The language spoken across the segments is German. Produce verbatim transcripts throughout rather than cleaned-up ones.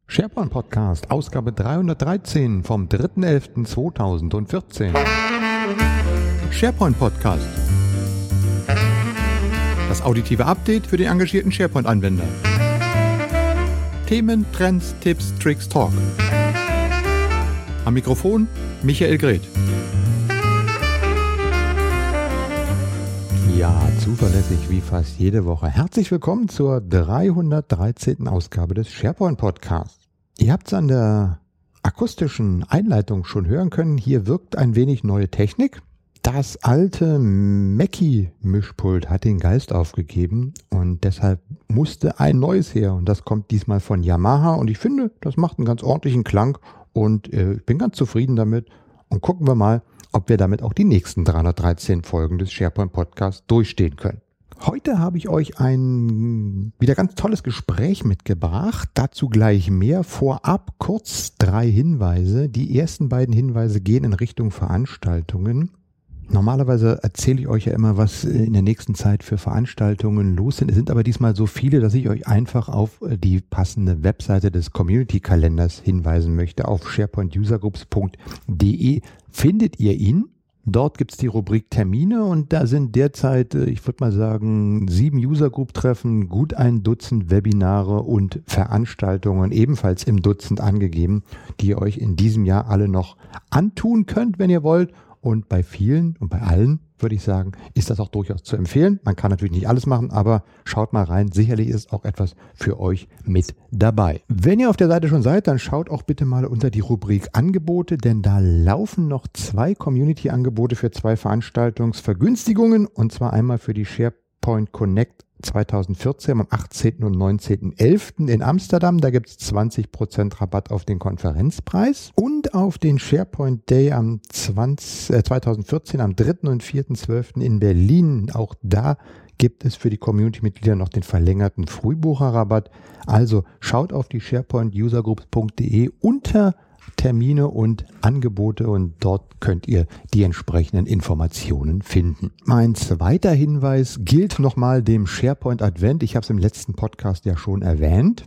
SharePoint Podcast, Ausgabe dreihundertdreizehn vom dritter elfter zweitausendvierzehn. SharePoint Podcast. Das auditive Update für den engagierten SharePoint-Anwender. Themen, Trends, Tipps, Tricks, Talk. Am Mikrofon Michael Greth. Ja, zuverlässig wie fast jede Woche. Herzlich willkommen zur dreihundertdreizehnten Ausgabe des SharePoint Podcasts. Ihr habt es an der akustischen Einleitung schon hören können. Hier wirkt ein wenig neue Technik. Das alte Mackie-Mischpult hat den Geist aufgegeben und deshalb musste ein neues her. Und das kommt diesmal von Yamaha und ich finde, das macht einen ganz ordentlichen Klang und äh, ich bin ganz zufrieden damit. Und gucken wir mal, ob wir damit auch die nächsten dreihundertdreizehn Folgen des SharePoint Podcasts durchstehen können. Heute habe ich euch ein wieder ganz tolles Gespräch mitgebracht. Dazu gleich mehr. Vorab kurz drei Hinweise. Die ersten beiden Hinweise gehen in Richtung Veranstaltungen. Normalerweise erzähle ich euch ja immer, was in der nächsten Zeit für Veranstaltungen los sind. Es sind aber diesmal so viele, dass ich euch einfach auf die passende Webseite des Community-Kalenders hinweisen möchte. Auf sharepoint user groups punkt de findet ihr ihn. Dort gibt es die Rubrik Termine und da sind derzeit, ich würde mal sagen, sieben User-Group-Treffen, gut ein Dutzend Webinare und Veranstaltungen ebenfalls im Dutzend angegeben, die ihr euch in diesem Jahr alle noch antun könnt, wenn ihr wollt. Und bei vielen und bei allen, würde ich sagen, ist das auch durchaus zu empfehlen. Man kann natürlich nicht alles machen, aber schaut mal rein. Sicherlich ist auch etwas für euch mit dabei. Wenn ihr auf der Seite schon seid, dann schaut auch bitte mal unter die Rubrik Angebote, denn da laufen noch zwei Community-Angebote für zwei Veranstaltungsvergünstigungen. Und zwar einmal für die SharePoint Connect zweitausendvierzehn am achtzehnten und neunzehnten elften in Amsterdam. Da gibt es zwanzig Prozent Rabatt auf den Konferenzpreis und auf den SharePoint Day am zwanzig, äh, zweitausendvierzehn am dritten und vierten zwölften in Berlin. Auch da gibt es für die Community-Mitglieder noch den verlängerten Frühbucherrabatt. Also schaut auf die sharepoint user groups punkt de unter Termine und Angebote und dort könnt ihr die entsprechenden Informationen finden. Mein zweiter Hinweis gilt nochmal dem SharePoint Advent. Ich habe es im letzten Podcast ja schon erwähnt.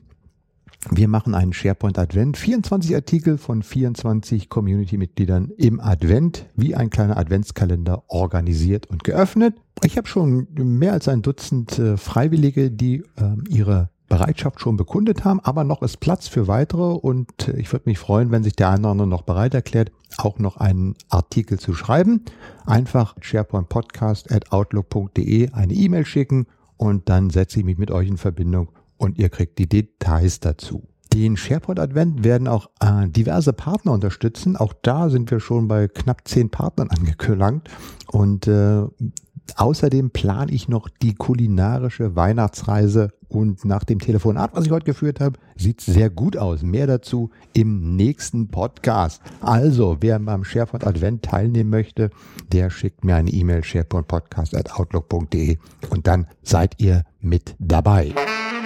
Wir machen einen SharePoint Advent, vierundzwanzig Artikel von vierundzwanzig Community-Mitgliedern im Advent, wie ein kleiner Adventskalender organisiert und geöffnet. Ich habe schon mehr als ein Dutzend äh, Freiwillige, die äh, ihre Bereitschaft schon bekundet haben, aber noch ist Platz für weitere und ich würde mich freuen, wenn sich der eine oder andere noch bereit erklärt, auch noch einen Artikel zu schreiben. Einfach sharepoint podcast at outlook punkt de eine E-Mail schicken und dann setze ich mich mit euch in Verbindung und ihr kriegt die Details dazu. Den SharePoint Advent werden auch äh, diverse Partner unterstützen. Auch da sind wir schon bei knapp zehn Partnern angelangt und äh, außerdem plane ich noch die kulinarische Weihnachtsreise und nach dem Telefonat, was ich heute geführt habe, sieht es sehr gut aus. Mehr dazu im nächsten Podcast. Also, wer beim SharePoint Advent teilnehmen möchte, der schickt mir eine E-Mail sharepoint podcast at outlook punkt de und dann seid ihr mit dabei.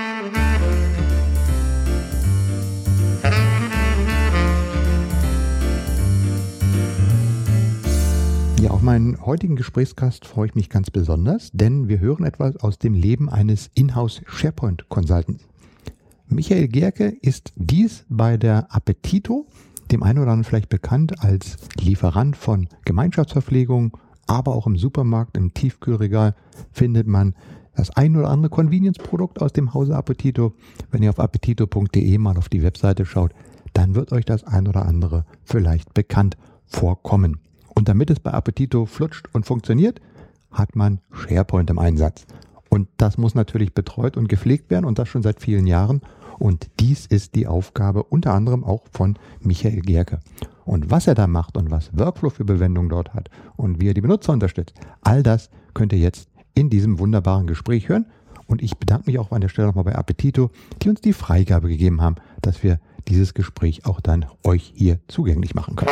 Ja, auf meinen heutigen Gesprächsgast freue ich mich ganz besonders, denn wir hören etwas aus dem Leben eines Inhouse SharePoint Consultants. Michael Gerke ist dies bei der Appetito, dem einen oder anderen vielleicht bekannt als Lieferant von Gemeinschaftsverpflegung, aber auch im Supermarkt, im Tiefkühlregal findet man das ein oder andere Convenience-Produkt aus dem Hause Appetito. Wenn ihr auf appetito punkt de mal auf die Webseite schaut, dann wird euch das ein oder andere vielleicht bekannt vorkommen. Und damit es bei Appetito flutscht und funktioniert, hat man SharePoint im Einsatz. Und das muss natürlich betreut und gepflegt werden und das schon seit vielen Jahren. Und dies ist die Aufgabe unter anderem auch von Michael Gerke. Und was er da macht und was Workflow für Bewendung dort hat und wie er die Benutzer unterstützt, all das könnt ihr jetzt in diesem wunderbaren Gespräch hören. Und ich bedanke mich auch an der Stelle nochmal bei Appetito, die uns die Freigabe gegeben haben, dass wir dieses Gespräch auch dann euch hier zugänglich machen können.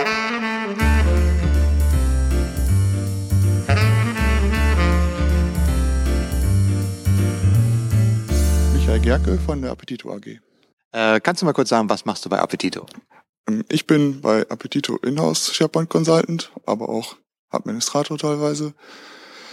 Michael Gerke von der Appetito A G. Äh, kannst du mal kurz sagen, was machst du bei Appetito? Ich bin bei Appetito Inhouse SharePoint Consultant, aber auch Administrator teilweise.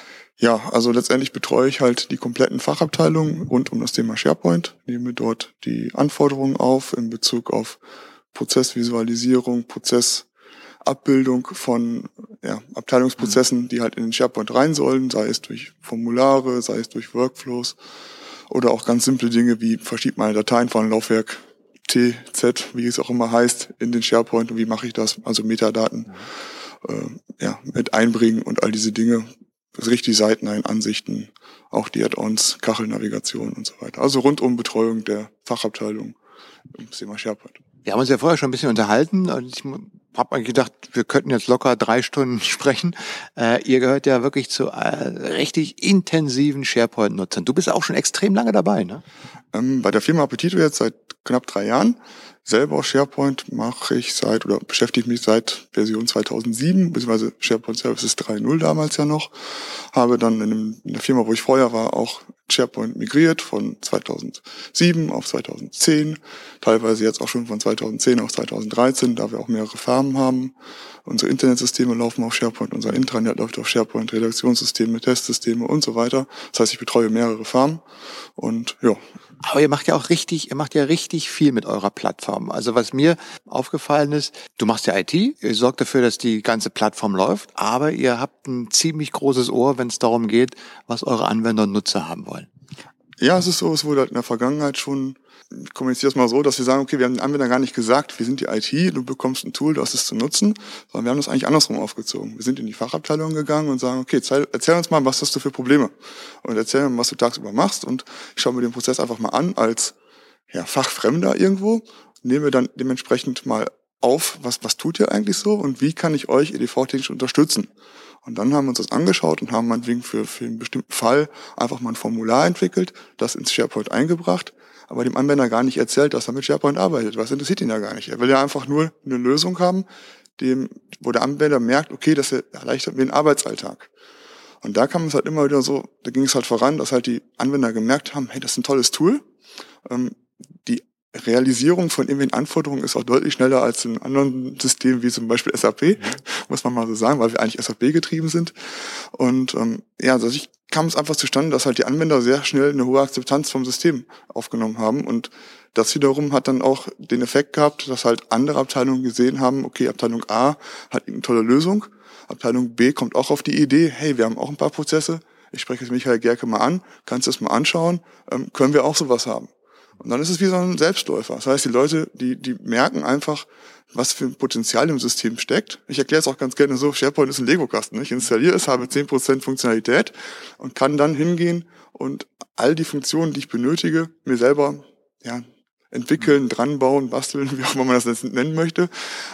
Ja, also letztendlich betreue ich halt die kompletten Fachabteilungen rund um das Thema SharePoint, nehme dort die Anforderungen auf in Bezug auf Prozessvisualisierung, Prozessabbildung von ja, Abteilungsprozessen, die halt in den SharePoint rein sollen, sei es durch Formulare, sei es durch Workflows oder auch ganz simple Dinge wie verschiebt meine Dateien von Laufwerk T, Z, wie es auch immer heißt, in den SharePoint und wie mache ich das, also Metadaten äh, ja, mit einbringen und all diese Dinge. Richtig Seiten ein, Ansichten, auch die Add-ons, Kachelnavigation und so weiter. Also rundum Betreuung der Fachabteilung im Thema SharePoint. Wir haben uns ja vorher schon ein bisschen unterhalten und ich habe mir gedacht, wir könnten jetzt locker drei Stunden sprechen. Äh, ihr gehört ja wirklich zu äh, richtig intensiven SharePoint-Nutzern. Du bist auch schon extrem lange dabei, ne? Ähm, bei der Firma Appetito jetzt seit knapp drei Jahren. Selber auf SharePoint mache ich seit oder beschäftige mich seit Version zweitausendsieben, beziehungsweise SharePoint Services drei Punkt null damals ja noch. Habe dann in, einem, in der Firma, wo ich vorher war, auch SharePoint migriert von zweitausendsieben auf zweitausendzehn, teilweise jetzt auch schon von zweitausendzehn auf zweitausenddreizehn, da wir auch mehrere Farmen haben. Unsere Internetsysteme laufen auf SharePoint, unser Intranet läuft auf SharePoint, Redaktionssysteme, Testsysteme und so weiter. Das heißt, ich betreue mehrere Farmen und ja. Aber ihr macht ja auch richtig, ihr macht ja richtig viel mit eurer Plattform. Also was mir aufgefallen ist, du machst ja I T, ihr sorgt dafür, dass die ganze Plattform läuft, aber ihr habt ein ziemlich großes Ohr, wenn es darum geht, was eure Anwender und Nutzer haben wollen. Ja, es ist so, es wurde halt in der Vergangenheit schon, ich kommuniziere es mal so, dass wir sagen, okay, wir haben den Anwender gar nicht gesagt, wir sind die I T, du bekommst ein Tool, du hast es zu nutzen, sondern wir haben das eigentlich andersrum aufgezogen. Wir sind in die Fachabteilung gegangen und sagen, okay, erzähl uns mal, was hast du für Probleme? Und erzähl mir, was du tagsüber machst und ich schaue mir den Prozess einfach mal an als ja, Fachfremder irgendwo, nehme dann dementsprechend mal auf, was, was tut ihr eigentlich so und wie kann ich euch E D V-technisch unterstützen? Und dann haben wir uns das angeschaut und haben meinetwegen für, für einen bestimmten Fall einfach mal ein Formular entwickelt, das ins SharePoint eingebracht, aber dem Anwender gar nicht erzählt, dass er mit SharePoint arbeitet. Was interessiert ihn ja gar nicht. Er will ja einfach nur eine Lösung haben, dem, wo der Anwender merkt, okay, das erleichtert mir den Arbeitsalltag. Und da kam es halt immer wieder so, da ging es halt voran, dass halt die Anwender gemerkt haben, hey, das ist ein tolles Tool. Ähm, die Realisierung von irgendwelchen Anforderungen ist auch deutlich schneller als in anderen Systemen wie zum Beispiel S A P, mhm. muss man mal so sagen, weil wir eigentlich S A P getrieben sind. Und ähm, ja, also ich kam es einfach zustande, dass halt die Anwender sehr schnell eine hohe Akzeptanz vom System aufgenommen haben und das wiederum hat dann auch den Effekt gehabt, dass halt andere Abteilungen gesehen haben, okay, Abteilung A hat eine tolle Lösung, Abteilung B kommt auch auf die Idee, hey, wir haben auch ein paar Prozesse, ich spreche jetzt Michael Gerke mal an, kannst du das mal anschauen, ähm, können wir auch sowas haben. Und dann ist es wie so ein Selbstläufer. Das heißt, die Leute, die die merken einfach, was für ein Potenzial im System steckt. Ich erkläre es auch ganz gerne so, SharePoint ist ein Lego-Kasten. Ich installiere es, habe zehn Prozent Funktionalität und kann dann hingehen und all die Funktionen, die ich benötige, mir selber ja entwickeln, dranbauen, basteln, wie auch immer man das jetzt nennen möchte.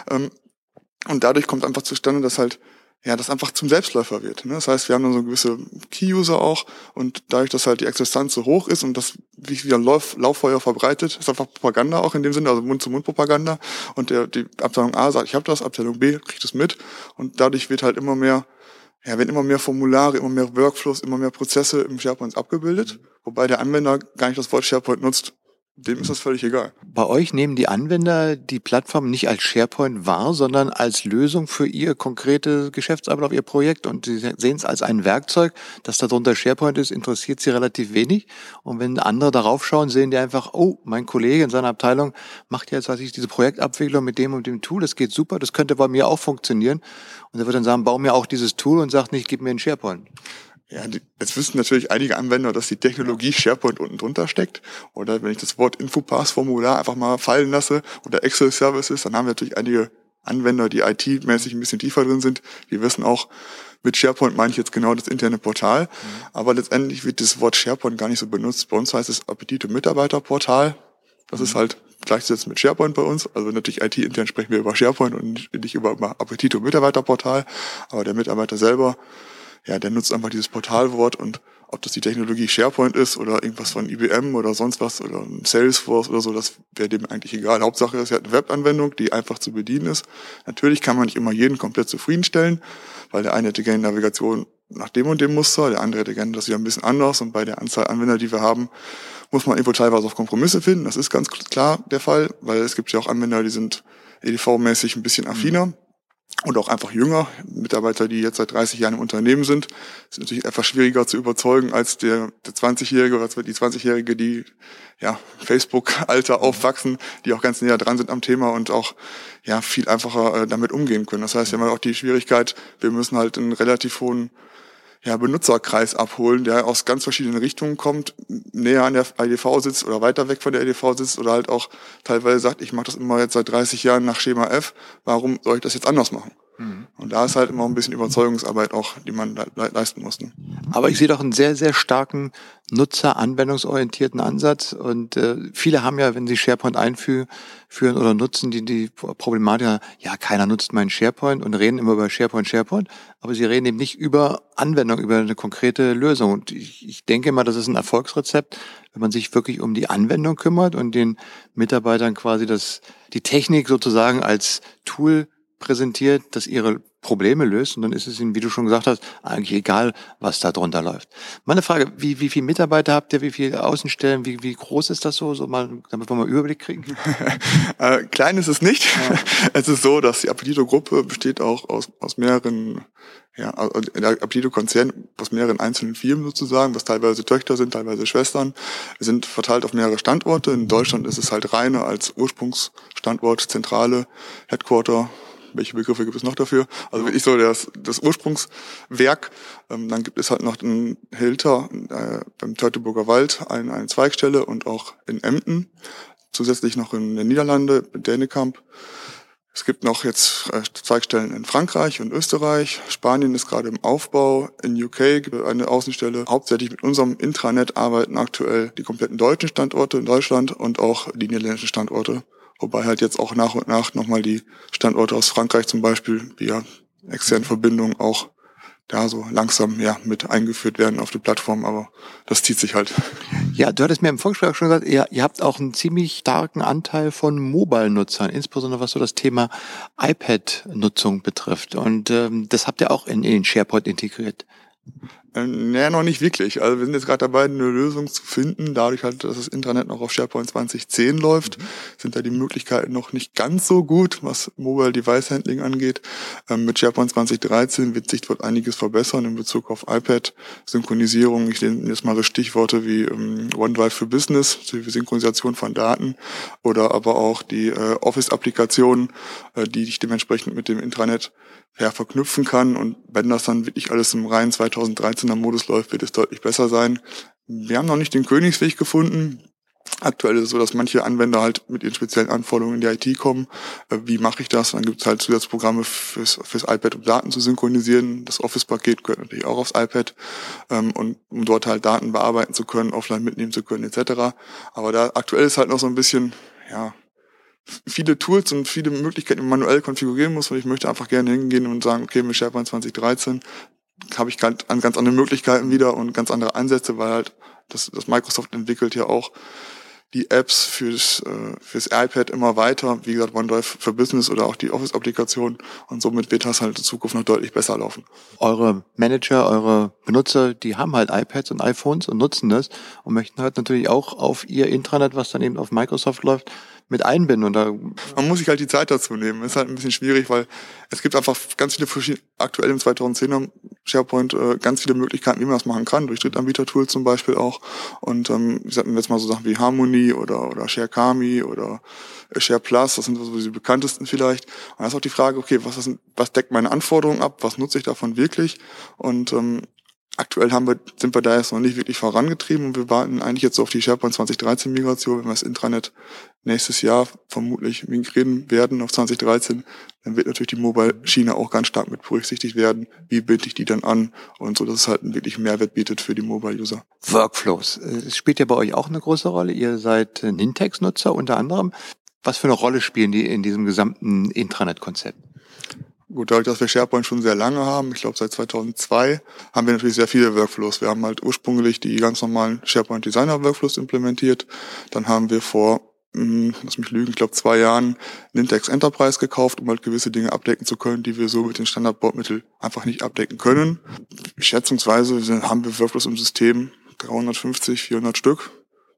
Und dadurch kommt einfach zustande, dass halt ja, das einfach zum Selbstläufer wird. Das heißt, wir haben dann so gewisse Key-User auch und dadurch, dass halt die Akzeptanz so hoch ist und das wie wieder Lauf, Lauffeuer verbreitet, ist einfach Propaganda auch in dem Sinne, also Mund-zu-Mund-Propaganda und der die Abteilung A sagt, ich habe das, Abteilung B kriegt es mit und dadurch wird halt immer mehr, ja, werden immer mehr Formulare, immer mehr Workflows, immer mehr Prozesse im SharePoint abgebildet, wobei der Anwender gar nicht das Wort SharePoint nutzt. Dem ist das völlig egal. Bei euch nehmen die Anwender die Plattform nicht als SharePoint wahr, sondern als Lösung für ihr konkrete Geschäftsablauf, ihr Projekt. Und sie sehen es als ein Werkzeug, das darunter SharePoint ist, interessiert sie relativ wenig. Und wenn andere darauf schauen, sehen die einfach, oh, mein Kollege in seiner Abteilung macht jetzt, weiß ich, diese Projektabwicklung mit dem und dem Tool, das geht super, das könnte bei mir auch funktionieren. Und er wird dann sagen, bau mir auch dieses Tool und sagt nicht, gib mir einen SharePoint. Ja, die, jetzt wissen natürlich einige Anwender, dass die Technologie SharePoint unten drunter steckt. Oder wenn ich das Wort Infopass-Formular einfach mal fallen lasse oder Excel-Services, dann haben wir natürlich einige Anwender, die I T-mäßig ein bisschen tiefer drin sind. Die wissen auch, mit SharePoint meine ich jetzt genau das interne Portal. Mhm. Aber letztendlich wird das Wort SharePoint gar nicht so benutzt. Bei uns heißt es Appetito Mitarbeiterportal. Das mhm. ist halt gleichzusetzen mit SharePoint bei uns. Also natürlich I T-intern sprechen wir über SharePoint und nicht über, über Appetito Mitarbeiterportal. Aber der Mitarbeiter selber, ja, der nutzt einfach dieses Portalwort und ob das die Technologie SharePoint ist oder irgendwas von I B M oder sonst was oder Salesforce oder so, das wäre dem eigentlich egal. Hauptsache ist, er hat eine Webanwendung, die einfach zu bedienen ist. Natürlich kann man nicht immer jeden komplett zufriedenstellen, weil der eine hätte gerne Navigation nach dem und dem Muster, der andere hätte gerne das wieder ein bisschen anders und bei der Anzahl Anwender, die wir haben, muss man irgendwo teilweise auf Kompromisse finden. Das ist ganz klar der Fall, weil es gibt ja auch Anwender, die sind E D V-mäßig ein bisschen affiner. Mhm. und auch einfach jünger. Mitarbeiter, die jetzt seit dreißig Jahren im Unternehmen sind, sind natürlich etwas schwieriger zu überzeugen als der, der zwanzigjährige oder die zwanzigjährige, die ja Facebook-Alter aufwachsen, die auch ganz näher dran sind am Thema und auch ja viel einfacher äh, damit umgehen können. Das heißt, wir haben halt auch die Schwierigkeit, wir müssen halt einen relativ hohen ja, Benutzerkreis abholen, der aus ganz verschiedenen Richtungen kommt, näher an der I D V sitzt oder weiter weg von der I D V sitzt oder halt auch teilweise sagt, ich mache das immer jetzt seit dreißig Jahren nach Schema F, warum soll ich das jetzt anders machen? Mhm. Und da ist halt immer ein bisschen Überzeugungsarbeit auch, die man le- le- leisten muss. Ne? Aber ich sehe doch einen sehr, sehr starken nutzer-anwendungsorientierten Ansatz und äh, viele haben ja, wenn sie SharePoint einführen führen oder nutzen, die die Problematik, ja, keiner nutzt meinen SharePoint und reden immer über SharePoint, SharePoint, aber sie reden eben nicht über Anwendung, über eine konkrete Lösung. Und ich, ich denke mal, das ist ein Erfolgsrezept, wenn man sich wirklich um die Anwendung kümmert und den Mitarbeitern quasi das die Technik sozusagen als Tool präsentiert, das ihre Probleme löst und dann ist es ihnen, wie du schon gesagt hast, eigentlich egal, was da drunter läuft. Meine Frage, wie wie viele Mitarbeiter habt ihr, wie viele Außenstellen, wie wie groß ist das so, so mal, damit wir mal einen Überblick kriegen? äh, klein ist es nicht. Ja. Es ist so, dass die Appetito-Gruppe besteht auch aus aus mehreren, ja, der Appetito-Konzern aus mehreren einzelnen Firmen sozusagen, was teilweise Töchter sind, teilweise Schwestern. Wir sind verteilt auf mehrere Standorte. In Deutschland ist es halt Rheine als Ursprungsstandort, Zentrale, Headquarter. Welche Begriffe gibt es noch dafür? Also wirklich so das, das Ursprungswerk. Ähm, dann gibt es halt noch in Hilter, äh, beim Teutoburger Wald, eine, eine Zweigstelle und auch in Emden. Zusätzlich noch in den Niederlande, in Dänekamp. Es gibt noch jetzt äh, Zweigstellen in Frankreich und Österreich. Spanien ist gerade im Aufbau. In U K gibt es eine Außenstelle. Hauptsächlich mit unserem Intranet arbeiten aktuell die kompletten deutschen Standorte in Deutschland und auch die niederländischen Standorte. Wobei halt jetzt auch nach und nach nochmal die Standorte aus Frankreich zum Beispiel via externen Verbindungen auch da so langsam ja mit eingeführt werden auf die Plattform, aber das zieht sich halt. Ja, du hattest mir im Vorgespräch schon gesagt, ihr, ihr habt auch einen ziemlich starken Anteil von Mobile-Nutzern, insbesondere was so das Thema iPad-Nutzung betrifft. Und ähm, das habt ihr auch in, in den SharePoint integriert. Äh, naja, noch nicht wirklich. Also wir sind jetzt gerade dabei, eine Lösung zu finden. Dadurch halt, dass das Intranet noch auf SharePoint zwanzig zehn läuft, mhm. sind da die Möglichkeiten noch nicht ganz so gut, was Mobile Device Handling angeht. Ähm, mit SharePoint zwanzig dreizehn wird sich dort einiges verbessern in Bezug auf iPad, Synchronisierung. Ich nenne jetzt mal so Stichworte wie ähm, OneDrive für Business, für Synchronisation von Daten oder aber auch die äh, Office-Applikationen, äh, die ich dementsprechend mit dem Intranet ja, verknüpfen kann. Und wenn das dann wirklich alles im reinen zweitausenddreizehner Modus läuft, wird es deutlich besser sein. Wir haben noch nicht den Königsweg gefunden. Aktuell ist es so, dass manche Anwender halt mit ihren speziellen Anforderungen in die I T kommen. Wie mache ich das? Dann gibt es halt Zusatzprogramme fürs, fürs iPad, um Daten zu synchronisieren. Das Office-Paket gehört natürlich auch aufs iPad. Und um dort halt Daten bearbeiten zu können, offline mitnehmen zu können, et cetera. Aber da aktuell ist halt noch so ein bisschen, ja, viele Tools und viele Möglichkeiten, die man manuell konfigurieren muss, und ich möchte einfach gerne hingehen und sagen, okay, mit SharePoint zwanzig dreizehn habe ich ganz, ganz andere Möglichkeiten wieder und ganz andere Ansätze, weil halt das, das Microsoft entwickelt ja auch die Apps fürs, äh, fürs iPad immer weiter, wie gesagt, OneDrive für Business oder auch die Office-Applikation, und somit wird das halt in Zukunft noch deutlich besser laufen. Eure Manager, eure Benutzer, die haben halt iPads und iPhones und nutzen das und möchten halt natürlich auch auf ihr Intranet, was dann eben auf Microsoft läuft, mit einbinden. Und da man muss sich halt die Zeit dazu nehmen. Ist halt ein bisschen schwierig, weil es gibt einfach ganz viele verschiedene, aktuell im zweitausendzehner SharePoint äh, ganz viele Möglichkeiten, wie man das machen kann, durch Drittanbieter-Tools zum Beispiel auch. Und ähm, ich sag mir jetzt mal so Sachen wie Harmony oder oder ShareKami oder Share Plus, das sind so die bekanntesten vielleicht. Und da ist auch die Frage, okay, was ist, was deckt meine Anforderungen ab, was nutze ich davon wirklich? Und ähm, aktuell haben wir, sind wir da jetzt noch nicht wirklich vorangetrieben und wir warten eigentlich jetzt so auf die SharePoint zwanzig dreizehn Migration. Wenn wir das Intranet nächstes Jahr vermutlich migrieren werden auf zwanzig dreizehn, dann wird natürlich die Mobile-Schiene auch ganz stark mit berücksichtigt werden. Wie binde ich die dann an? Und so, dass es halt einen wirklichen Mehrwert bietet für die Mobile-User. Workflows. Es spielt ja bei euch auch eine große Rolle. Ihr seid Nintex-Nutzer unter anderem. Was für eine Rolle spielen die in diesem gesamten Intranet-Konzept? Gut, dadurch, dass wir SharePoint schon sehr lange haben, ich glaube seit zweitausendzwei, haben wir natürlich sehr viele Workflows. Wir haben halt ursprünglich die ganz normalen SharePoint Designer Workflows implementiert. Dann haben wir vor, mh, lass mich lügen, ich glaube zwei Jahren Nintex Enterprise gekauft, um halt gewisse Dinge abdecken zu können, die wir so mit den Standard-Bordmitteln einfach nicht abdecken können. Schätzungsweise haben wir Workflows im System dreihundertfünfzig, vierhundert Stück.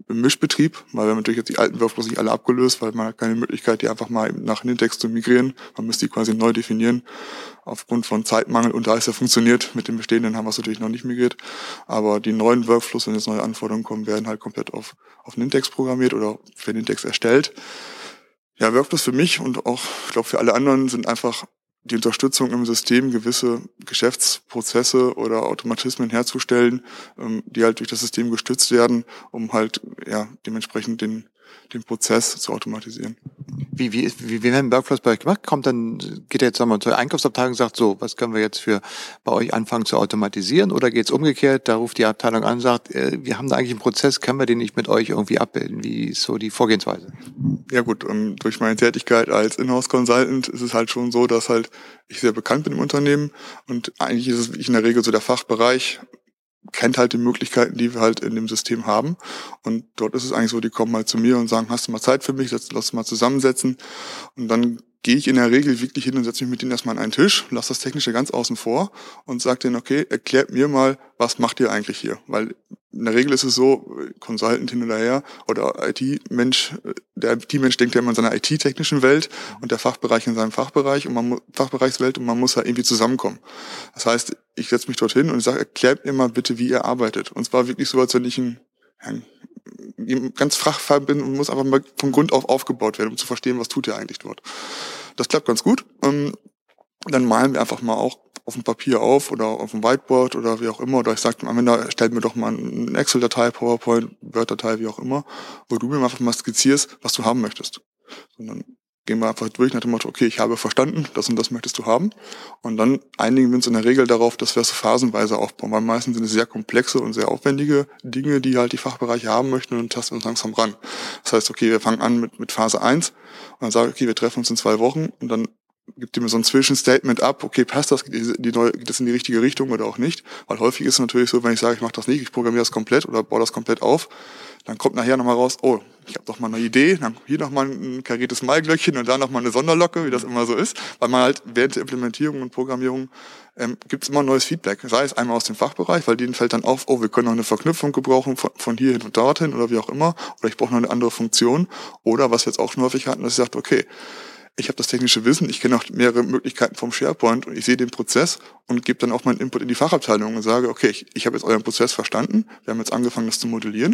im Mischbetrieb, weil wir haben natürlich jetzt die alten Workflows nicht alle abgelöst, weil man hat keine Möglichkeit, die einfach mal nach Nintex zu migrieren. Man müsste die quasi neu definieren, aufgrund von Zeitmangel. Und da es ja funktioniert, mit den bestehenden haben wir es natürlich noch nicht migriert. Aber die neuen Workflows, wenn jetzt neue Anforderungen kommen, werden halt komplett auf, auf Nintex programmiert oder für Nintex erstellt. Ja, Workflows für mich und auch, ich glaube, für alle anderen sind einfach die Unterstützung im System, gewisse Geschäftsprozesse oder Automatismen herzustellen, die halt durch das System gestützt werden, um halt ja dementsprechend den den Prozess zu automatisieren. Wie, wie, wie, wie werden Workflows bei euch gemacht? Kommt dann, geht ihr jetzt sagen wir, zur Einkaufsabteilung und sagt, so, was können wir jetzt für bei euch anfangen zu automatisieren? Oder geht es umgekehrt? Da ruft die Abteilung an und sagt, äh, wir haben da eigentlich einen Prozess, können wir den nicht mit euch irgendwie abbilden? Wie ist so die Vorgehensweise? Ja gut, ähm, durch meine Tätigkeit als Inhouse-Consultant ist es halt schon so, dass halt ich sehr bekannt bin im Unternehmen und eigentlich ist es in der Regel so der Fachbereich, kennt halt die Möglichkeiten, die wir halt in dem System haben. Und dort ist es eigentlich so, die kommen halt zu mir und sagen, hast du mal Zeit für mich, lass uns mal zusammensetzen. Und dann gehe ich in der Regel wirklich hin und setze mich mit denen erstmal an einen Tisch, lasse das Technische ganz außen vor und sage denen, okay, erklärt mir mal, was macht ihr eigentlich hier? Weil in der Regel ist es so, Consultant hin oder her oder I T-Mensch, der I T-Mensch denkt ja immer in seiner I T-technischen Welt und der Fachbereich in seinem Fachbereich und man Fachbereichswelt und man muss halt irgendwie zusammenkommen. Das heißt, ich setze mich dorthin und ich sage, erklärt mir mal bitte, wie ihr arbeitet. Und zwar wirklich so, als wenn ich ein, ein ganz Fachfall bin und muss einfach mal von Grund auf aufgebaut werden, um zu verstehen, was tut ihr eigentlich dort. Das klappt ganz gut. Dann malen wir einfach mal auch auf dem Papier auf oder auf dem Whiteboard oder wie auch immer. Oder ich sage dem Anwender, stellt mir doch mal eine Excel-Datei, PowerPoint, Word-Datei, wie auch immer, wo du mir einfach mal skizzierst, was du haben möchtest. Und dann gehen wir einfach durch nach dem Motto, okay, ich habe verstanden, das und das möchtest du haben. Und dann einigen wir uns in der Regel darauf, dass wir es so phasenweise aufbauen. Weil meistens sind es sehr komplexe und sehr aufwendige Dinge, die halt die Fachbereiche haben möchten und dann tasten wir uns langsam ran. Das heißt, okay, wir fangen an mit, mit Phase eins und dann sagen, okay, wir treffen uns in zwei Wochen und dann gibt ihr mir so ein Zwischenstatement ab, okay, passt das, die, die neue, geht das in die richtige Richtung oder auch nicht? Weil häufig ist es natürlich so, wenn ich sage, ich mache das nicht, ich programmiere das komplett oder baue das komplett auf, dann kommt nachher nochmal raus, oh, ich habe doch mal eine Idee, dann hier nochmal ein kariertes Maiglöckchen und da nochmal eine Sonderlocke, wie das immer so ist, weil man halt während der Implementierung und Programmierung ähm, gibt es immer neues Feedback, sei es einmal aus dem Fachbereich, weil denen fällt dann auf, oh, wir können noch eine Verknüpfung gebrauchen von, von hierhin und dorthin oder wie auch immer, oder ich brauche noch eine andere Funktion, oder was wir jetzt auch schon häufig hatten, dass ich sage, okay, ich habe das technische Wissen, ich kenne auch mehrere Möglichkeiten vom SharePoint und ich sehe den Prozess und gebe dann auch meinen Input in die Fachabteilung und sage, okay, ich, ich habe jetzt euren Prozess verstanden, wir haben jetzt angefangen, das zu modellieren.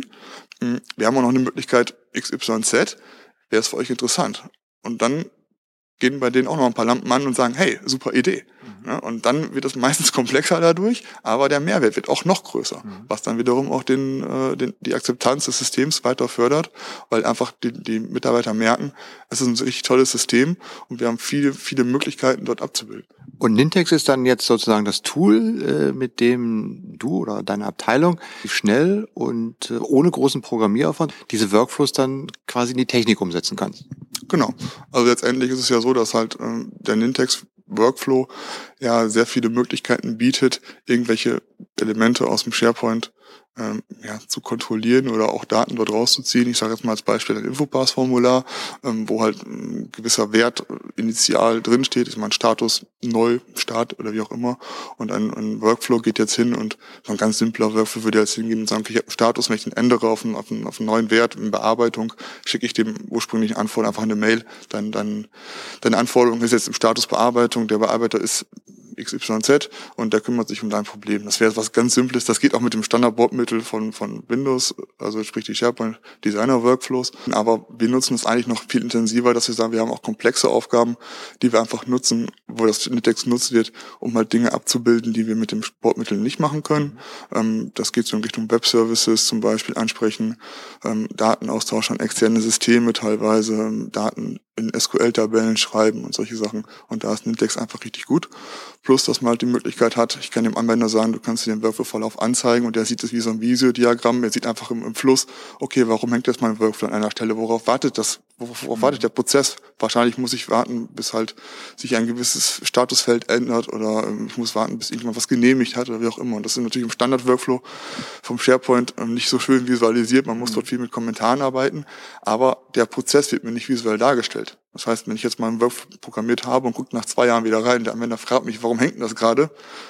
Wir haben auch noch eine Möglichkeit X Y Z, wäre es für euch interessant? Und dann gehen bei denen auch noch ein paar Lampen an und sagen, hey, super Idee. Mhm. Ja, und dann wird es meistens komplexer dadurch, aber der Mehrwert wird auch noch größer, mhm. was dann wiederum auch den, äh, den, die Akzeptanz des Systems weiter fördert, weil einfach die, die Mitarbeiter merken, es ist ein richtig tolles System und wir haben viele, viele Möglichkeiten dort abzubilden. Und Nintex ist dann jetzt sozusagen das Tool, äh, mit dem du oder deine Abteilung schnell und äh, ohne großen Programmieraufwand diese Workflows dann quasi in die Technik umsetzen kannst. Genau. Also letztendlich ist es ja so, dass halt ähm, der Nintex Workflow ja sehr viele Möglichkeiten bietet, irgendwelche Elemente aus dem SharePoint ähm, ja, zu kontrollieren oder auch Daten dort rauszuziehen. Ich sage jetzt mal als Beispiel ein Infopass-Formular, ähm, wo halt ein gewisser Wert initial drinsteht, ist mein Status neu, Start oder wie auch immer. Und ein, ein Workflow geht jetzt hin und so ein ganz simpler Workflow würde jetzt hingehen und sagen, okay, ich habe einen Status, wenn ich den ändere auf einen, auf einen, auf einen neuen Wert in Bearbeitung, schicke ich dem ursprünglichen Anforderung einfach eine Mail. Dann, dann, deine Anforderung ist jetzt im Status Bearbeitung, der Bearbeiter ist X Y Z und der kümmert sich um dein Problem. Das wäre was ganz Simples. Das geht auch mit dem Standard-Bordmittel von von Windows, also sprich die SharePoint Designer Workflows. Aber wir nutzen es eigentlich noch viel intensiver, dass wir sagen, wir haben auch komplexe Aufgaben, die wir einfach nutzen, wo das Nintex genutzt wird, um halt Dinge abzubilden, die wir mit dem Bordmittel nicht machen können. Ähm, das geht so in Richtung Web-Services zum Beispiel ansprechen, ähm, Datenaustausch an externe Systeme teilweise, ähm, Daten in S Q L-Tabellen schreiben und solche Sachen. Und da ist Nintex einfach richtig gut. Plus, dass man halt die Möglichkeit hat, ich kann dem Anwender sagen, du kannst dir den Workflow-Verlauf anzeigen und der sieht es wie so ein Visiodiagramm. Er sieht einfach im, im Fluss, okay, warum hängt jetzt mein Workflow an einer Stelle? Worauf wartet das? Worauf, worauf wartet der Prozess? Wahrscheinlich muss ich warten, bis halt sich ein gewisses Statusfeld ändert oder ähm, ich muss warten, bis irgendjemand was genehmigt hat oder wie auch immer. Und das ist natürlich im Standard-Workflow vom SharePoint ähm, nicht so schön visualisiert. Man muss dort viel mit Kommentaren arbeiten, aber der Prozess wird mir nicht visuell dargestellt. Das heißt, wenn ich jetzt mal einen Workflow programmiert habe und gucke nach zwei Jahren wieder rein, der Anwender fragt mich, warum hängt denn das gerade?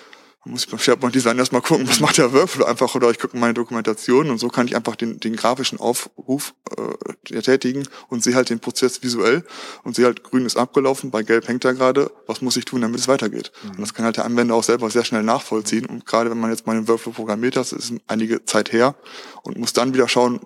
muss ich beim SharePoint-Design erstmal gucken, was macht der Workflow einfach, oder ich gucke meine Dokumentation und so kann ich einfach den, den grafischen Aufruf äh, tätigen und sehe halt den Prozess visuell und sehe halt, grün ist abgelaufen, bei gelb hängt er gerade, was muss ich tun, damit es weitergeht? Mhm. Und das kann halt der Anwender auch selber sehr schnell nachvollziehen und gerade wenn man jetzt mal den Workflow programmiert hat, das ist einige Zeit her und muss dann wieder schauen,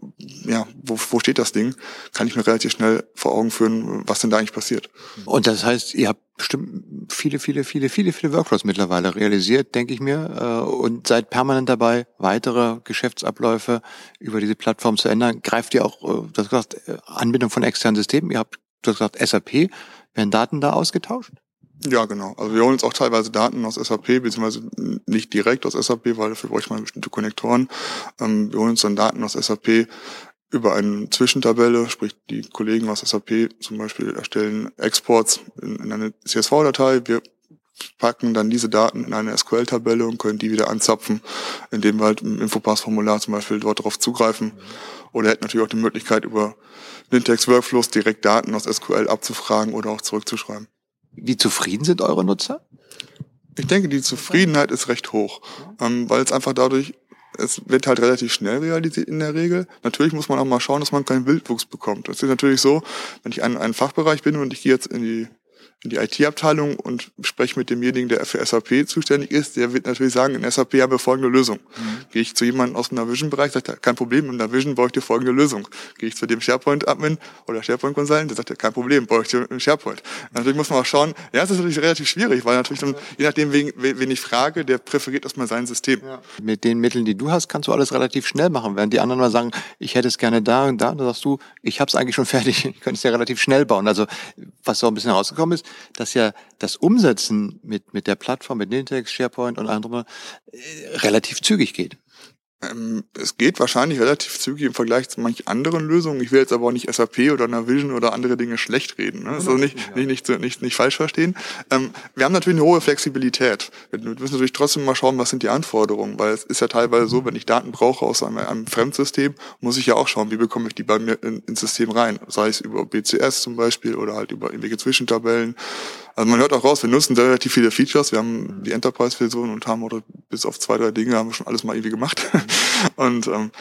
ja, wo, wo steht das Ding, kann ich mir relativ schnell vor Augen führen, was denn da eigentlich passiert. Und das heißt, ihr habt bestimmt viele, viele, viele, viele, viele Workflows mittlerweile realisiert, denke ich mir, und seid permanent dabei, weitere Geschäftsabläufe über diese Plattform zu ändern. Greift ihr auch, du hast gesagt, Anbindung von externen Systemen, ihr habt, du hast gesagt, S A P, werden Daten da ausgetauscht? Ja, genau. Also wir holen uns auch teilweise Daten aus S A P, beziehungsweise nicht direkt aus S A P, weil dafür bräuchte man bestimmte Konnektoren. Ähm, wir holen uns dann Daten aus S A P über eine Zwischentabelle, sprich die Kollegen aus S A P zum Beispiel erstellen Exports in, in eine C S V-Datei. Wir packen dann diese Daten in eine S Q L-Tabelle und können die wieder anzapfen, indem wir halt im Infopass-Formular zum Beispiel dort darauf zugreifen. Oder hätten natürlich auch die Möglichkeit, über Nintex-Workflows direkt Daten aus S Q L abzufragen oder auch zurückzuschreiben. Wie zufrieden sind eure Nutzer? Ich denke, die Zufriedenheit ist recht hoch, ähm, weil es einfach dadurch, es wird halt relativ schnell realisiert in der Regel. Natürlich muss man auch mal schauen, dass man keinen Wildwuchs bekommt. Es ist natürlich so, wenn ich ein, ein Fachbereich bin und ich gehe jetzt in die in die I T-Abteilung und spreche mit demjenigen, der für S A P zuständig ist, der wird natürlich sagen, in S A P haben wir folgende Lösung. Mhm. Gehe ich zu jemandem aus dem Navision-Bereich, sagt er, kein Problem, in Navision bräuchte ich folgende Lösung. Gehe ich zu dem SharePoint-Admin oder SharePoint-Consultant, der sagt er, kein Problem, bräuchte ich SharePoint. Natürlich muss man auch schauen, ja, es ist natürlich relativ schwierig, weil natürlich dann, je nachdem, wen, wen ich frage, der präferiert erstmal sein System. Ja. Mit den Mitteln, die du hast, kannst du alles relativ schnell machen, während die anderen mal sagen, ich hätte es gerne da und da, und dann sagst du, ich habe es eigentlich schon fertig, ich könnte es ja relativ schnell bauen. Also was so ein bisschen herausgekommen ist, dass ja das Umsetzen mit mit der Plattform, mit Nintex, SharePoint und anderem äh, relativ zügig geht. Ähm, es geht wahrscheinlich relativ zügig im Vergleich zu manchen anderen Lösungen. Ich will jetzt aber auch nicht S A P oder Navision oder andere Dinge schlecht reden. Ne? Also nicht, nicht, nicht, nicht, nicht, nicht falsch verstehen. Ähm, wir haben natürlich eine hohe Flexibilität. Wir müssen natürlich trotzdem mal schauen, was sind die Anforderungen, weil es ist ja teilweise so, wenn ich Daten brauche aus einem, einem Fremdsystem, muss ich ja auch schauen, wie bekomme ich die bei mir in, ins System rein. Sei es über B C S zum Beispiel oder halt über irgendwelche Zwischentabellen. Also man hört auch raus, wir nutzen relativ viele Features. Wir haben die Enterprise-Version und haben oder bis auf zwei, drei Dinge haben wir schon alles mal irgendwie gemacht. Und ähm,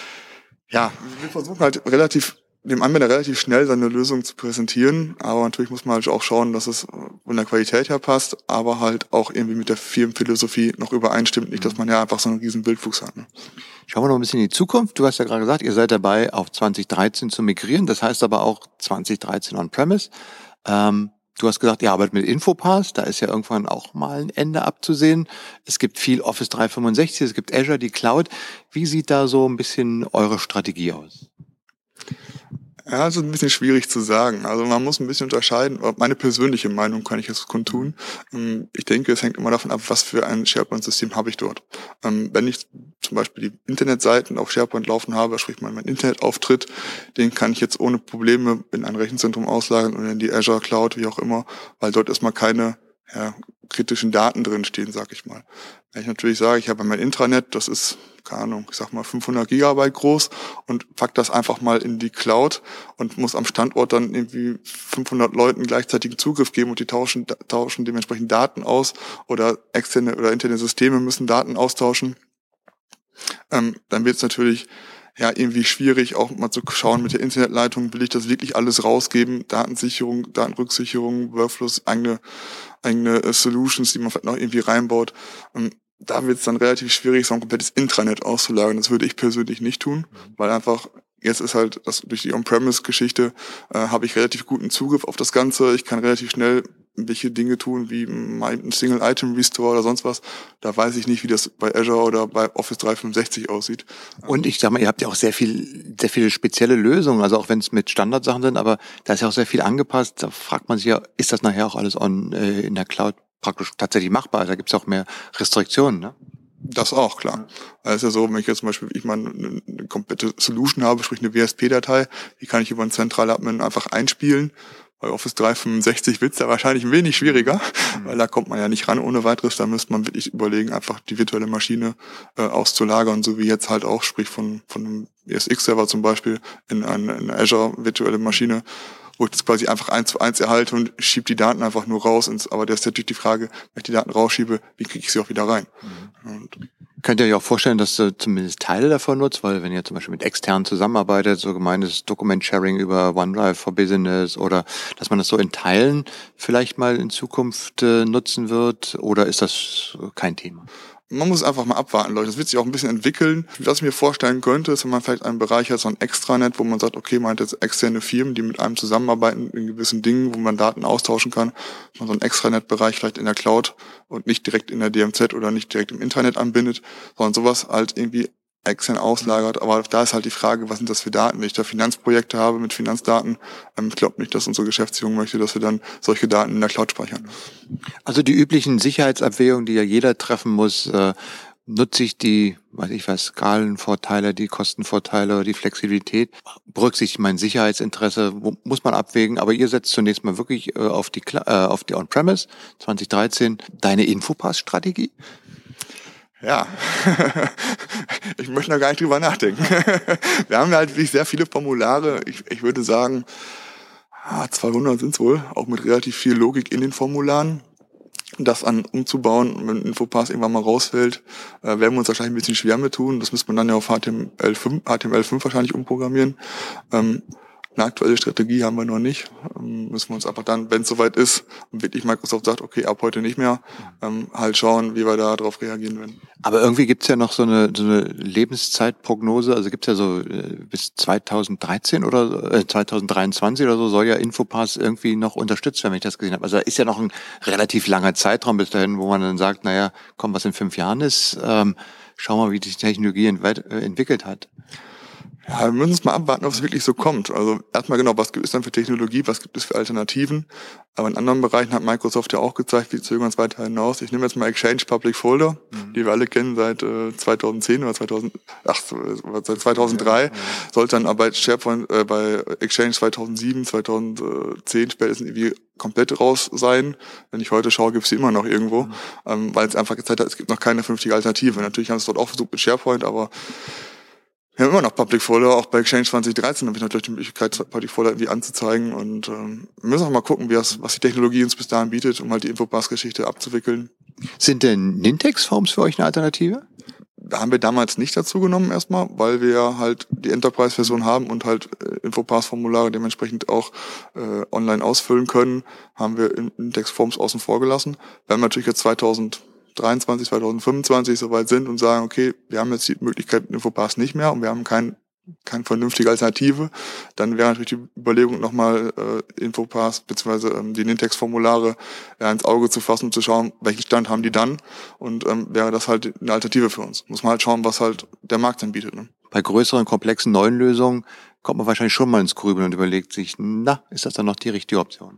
ja, wir versuchen halt relativ dem Anwender relativ schnell seine Lösung zu präsentieren. Aber natürlich muss man halt auch schauen, dass es von der Qualität her passt, aber halt auch irgendwie mit der Firmenphilosophie noch übereinstimmt. Nicht, dass man ja einfach so einen riesen Bildwuchs hat. Ne? Schauen wir noch ein bisschen in die Zukunft. Du hast ja gerade gesagt, ihr seid dabei, auf zwanzig dreizehn zu migrieren. Das heißt aber auch zwanzig dreizehn on-premise. Ähm, Du hast gesagt, ihr arbeitet mit Infopass, da ist ja irgendwann auch mal ein Ende abzusehen. Es gibt viel Office dreihundertfünfundsechzig, es gibt Azure, die Cloud. Wie sieht da so ein bisschen eure Strategie aus? Ja, also ein bisschen schwierig zu sagen. Also man muss ein bisschen unterscheiden. Meine persönliche Meinung kann ich jetzt kundtun. Ich denke, es hängt immer davon ab, was für ein SharePoint-System habe ich dort. Wenn ich zum Beispiel die Internetseiten auf SharePoint laufen habe, sprich mein Internetauftritt, den kann ich jetzt ohne Probleme in ein Rechenzentrum auslagern oder in die Azure Cloud, wie auch immer, weil dort erstmal keine ja, kritischen Daten drin stehen, sag ich mal. Wenn ich natürlich sage, ich habe mein Intranet, das ist, keine Ahnung, ich sag mal fünfhundert Gigabyte groß und pack das einfach mal in die Cloud und muss am Standort dann irgendwie fünfhundert Leuten gleichzeitigen Zugriff geben und die tauschen, tauschen dementsprechend Daten aus oder externe oder interne Systeme müssen Daten austauschen. Ähm, dann wird es natürlich ja irgendwie schwierig, auch mal zu schauen mit der Internetleitung, will ich das wirklich alles rausgeben, Datensicherung, Datenrücksicherung, Workflows, eigene, eigene Solutions, die man vielleicht noch irgendwie reinbaut. Und da wird es dann relativ schwierig, so ein komplettes Intranet auszulagern. Das würde ich persönlich nicht tun, weil einfach jetzt ist halt das durch die On-Premise-Geschichte äh, habe ich relativ guten Zugriff auf das Ganze. Ich kann relativ schnell welche Dinge tun, wie ein Single-Item-Restore oder sonst was. Da weiß ich nicht, wie das bei Azure oder bei Office dreihundertfünfundsechzig aussieht. Und ich sag mal, ihr habt ja auch sehr viel, sehr viele spezielle Lösungen, also auch wenn es mit Standardsachen sind, aber da ist ja auch sehr viel angepasst. Da fragt man sich ja, ist das nachher auch alles on, äh, in der Cloud praktisch tatsächlich machbar? Da gibt es auch mehr Restriktionen, ne? Das auch, klar. Es ist ja so, wenn ich jetzt zum Beispiel ich mal eine, eine komplette Solution habe, sprich eine W S P-Datei, die kann ich über einen Zentraladmin einfach einspielen. Bei Office dreihundertfünfundsechzig wird's ja wahrscheinlich ein wenig schwieriger, mhm. weil da kommt man ja nicht ran ohne weiteres. Da müsste man wirklich überlegen, einfach die virtuelle Maschine äh, auszulagern, so wie jetzt halt auch, sprich von von einem E S X-Server zum Beispiel in eine, eine Azure virtuelle Maschine wo ich das quasi einfach eins zu eins erhalte und schiebe die Daten einfach nur raus. Ins, aber das ist natürlich die Frage, wenn ich die Daten rausschiebe, wie kriege ich sie auch wieder rein? Mhm. Und könnt ihr euch auch vorstellen, dass du zumindest Teile davon nutzt, weil wenn ihr zum Beispiel mit externen zusammenarbeitet, so gemeintes Document-Sharing über OneDrive for Business oder dass man das so in Teilen vielleicht mal in Zukunft äh, nutzen wird, oder ist das kein Thema? Man muss einfach mal abwarten, Leute. Das wird sich auch ein bisschen entwickeln. Was ich mir vorstellen könnte, ist, wenn man vielleicht einen Bereich hat, so ein Extranet, wo man sagt, okay, man hat jetzt externe Firmen, die mit einem zusammenarbeiten in gewissen Dingen, wo man Daten austauschen kann. Man so einen Extranet-Bereich vielleicht in der Cloud und nicht direkt in der D M Z oder nicht direkt im Internet anbindet, sondern sowas halt irgendwie extern auslagert. Aber da ist halt die Frage, was sind das für Daten? Wenn ich da Finanzprojekte habe mit Finanzdaten, ähm, ich glaube nicht, dass unsere Geschäftsführung möchte, dass wir dann solche Daten in der Cloud speichern. Also die üblichen Sicherheitsabwägungen, die ja jeder treffen muss, äh, nutze ich die, weiß ich was, Skalenvorteile, die Kostenvorteile, die Flexibilität, berücksichtigt mein Sicherheitsinteresse, wo, muss man abwägen. Aber ihr setzt zunächst mal wirklich äh, auf die äh, auf die On-Premise zwanzig dreizehn deine Infopass-Strategie. Ja, ich möchte da gar nicht drüber nachdenken. Wir haben halt wirklich sehr viele Formulare. Ich, ich würde sagen, zweihundert sind es wohl, auch mit relativ viel Logik in den Formularen. Das an umzubauen, wenn ein Infopass irgendwann mal rausfällt, äh, werden wir uns wahrscheinlich ein bisschen schwer mit tun. Das müsste man dann ja auf H T M L fünf, H T M L fünf wahrscheinlich umprogrammieren. Ähm, Eine aktuelle Strategie haben wir noch nicht. Ähm, müssen wir uns einfach dann, wenn es soweit ist und wirklich Microsoft sagt, okay, ab heute nicht mehr, ähm, halt schauen, wie wir da drauf reagieren werden. Aber irgendwie gibt's ja noch so eine, so eine Lebenszeitprognose. Also gibt's ja so äh, bis zweitausenddreizehn oder äh, zweitausenddreiundzwanzig oder so soll ja Infopass irgendwie noch unterstützt werden, wenn ich das gesehen habe. Also da ist ja noch ein relativ langer Zeitraum bis dahin, wo man dann sagt, naja, komm, was in fünf Jahren ist, ähm, schau mal, wie die Technologie ent- äh, entwickelt hat. Ja, wir müssen uns mal abwarten, ob es wirklich so kommt. Also erstmal genau, was gibt es dann für Technologie, was gibt es für Alternativen? Aber in anderen Bereichen hat Microsoft ja auch gezeigt, wir zögern uns weiter hinaus. Ich nehme jetzt mal Exchange Public Folder, mhm. die wir alle kennen seit äh, zweitausendzehn oder zweitausend, ach, seit zweitausenddrei. Ja, ja. Sollte dann aber bei SharePoint, äh, bei Exchange zweitausendsieben, zweitausendzehn spätestens irgendwie komplett raus sein. Wenn ich heute schaue, gibt es sie immer noch irgendwo, mhm. ähm, weil es einfach gezeigt hat, es gibt noch keine vernünftige Alternative. Natürlich haben sie es dort auch versucht mit SharePoint, aber wir haben immer noch Public Folder, auch bei Exchange zwanzig dreizehn habe ich natürlich die Möglichkeit, Public Folder irgendwie anzuzeigen und ähm, wir müssen auch mal gucken, wie das, was die Technologie uns bis dahin bietet, um halt die Infopass-Geschichte abzuwickeln. Sind denn Nintex-Forms für euch eine Alternative? Da haben wir damals nicht dazu genommen erstmal, weil wir halt die Enterprise-Version haben und halt äh, Infopass-Formulare dementsprechend auch äh, online ausfüllen können, haben wir Nintex-Forms außen vor gelassen. Wir haben natürlich jetzt zweitausenddreiundzwanzig, zweitausendfünfundzwanzig soweit sind und sagen, okay, wir haben jetzt die Möglichkeit Infopass nicht mehr und wir haben kein, keine vernünftige Alternative, dann wäre natürlich die Überlegung nochmal äh, Infopass bzw. Ähm, die Nintex-Formulare äh, ins Auge zu fassen und zu schauen, welchen Stand haben die dann und ähm, wäre das halt eine Alternative für uns. Muss man halt schauen, was halt der Markt dann bietet. Ne? Bei größeren, komplexen neuen Lösungen kommt man wahrscheinlich schon mal ins Grübeln und überlegt sich, na, ist das dann noch die richtige Option?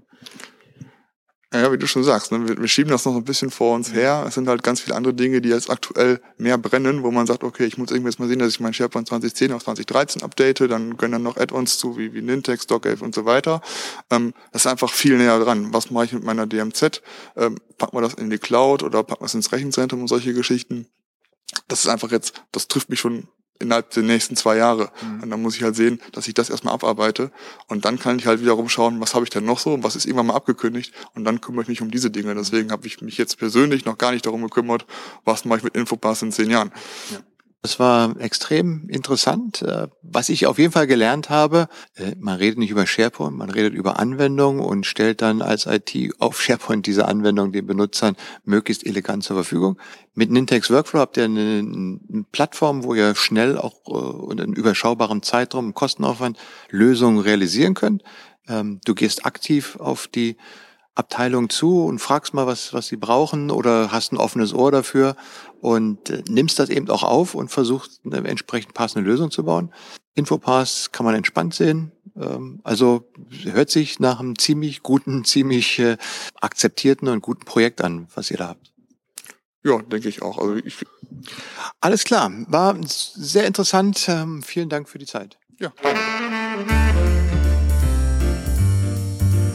Ja, wie du schon sagst, ne, wir, wir schieben das noch ein bisschen vor uns her. Es sind halt ganz viele andere Dinge, die jetzt aktuell mehr brennen, wo man sagt, okay, ich muss irgendwie jetzt mal sehen, dass ich mein SharePoint zwanzig zehn auf zwanzig dreizehn update, dann können dann noch Add-ons zu, wie, wie Nintex, DocAve und so weiter. Ähm, das ist einfach viel näher dran. Was mache ich mit meiner D M Z? Ähm, packen wir das in die Cloud oder packen wir es ins Rechenzentrum und solche Geschichten? Das ist einfach jetzt, das trifft mich schon innerhalb der nächsten zwei Jahre. Mhm. Und dann muss ich halt sehen, dass ich das erstmal abarbeite. Und dann kann ich halt wiederum schauen, was habe ich denn noch so und was ist irgendwann mal abgekündigt. Und dann kümmere ich mich um diese Dinge. Deswegen habe ich mich jetzt persönlich noch gar nicht darum gekümmert, was mache ich mit Infopass in zehn Jahren. Ja. Das war extrem interessant. Was ich auf jeden Fall gelernt habe, man redet nicht über SharePoint, man redet über Anwendungen und stellt dann als I T auf SharePoint diese Anwendung den Benutzern möglichst elegant zur Verfügung. Mit Nintex Workflow habt ihr eine, eine Plattform, wo ihr schnell auch und in überschaubarem Zeitraum, Kostenaufwand Lösungen realisieren könnt. Du gehst aktiv auf die Abteilung zu und fragst mal, was was sie brauchen oder hast ein offenes Ohr dafür und äh, nimmst das eben auch auf und versuchst eine entsprechend passende Lösung zu bauen. Infopass kann man entspannt sehen. Ähm, also hört sich nach einem ziemlich guten, ziemlich äh, akzeptierten und guten Projekt an, was ihr da habt. Ja, denke ich auch. Also ich Alles klar, war sehr interessant. Ähm, vielen Dank für die Zeit. Ja.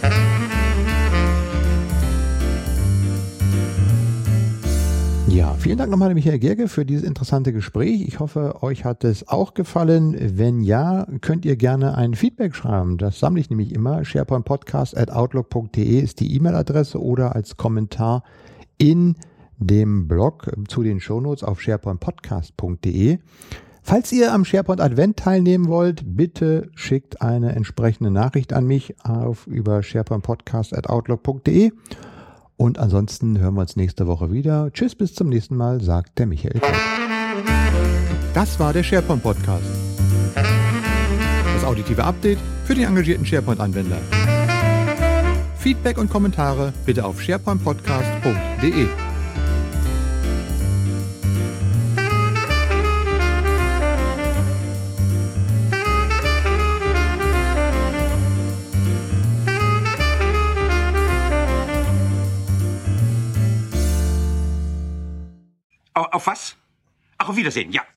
Ja, vielen vielen Dank nochmal, Michael Gerge, für dieses interessante Gespräch. Ich hoffe, euch hat es auch gefallen. Wenn ja, könnt ihr gerne ein Feedback schreiben. Das sammle ich nämlich immer. SharePoint-Podcast at outlook punkt de ist die E-Mail-Adresse oder als Kommentar in dem Blog zu den Shownotes auf sharepoint podcast punkt de. Falls ihr am SharePoint Advent teilnehmen wollt, bitte schickt eine entsprechende Nachricht an mich auf über sharepoint podcast at outlook punkt de. Und ansonsten hören wir uns nächste Woche wieder. Tschüss, bis zum nächsten Mal, sagt der Michael Koch. Das war der SharePoint Podcast. Das auditive Update für den engagierten SharePoint-Anwender. Feedback und Kommentare bitte auf sharepoint podcast punkt de. Auf was? Ach, auf Wiedersehen, ja.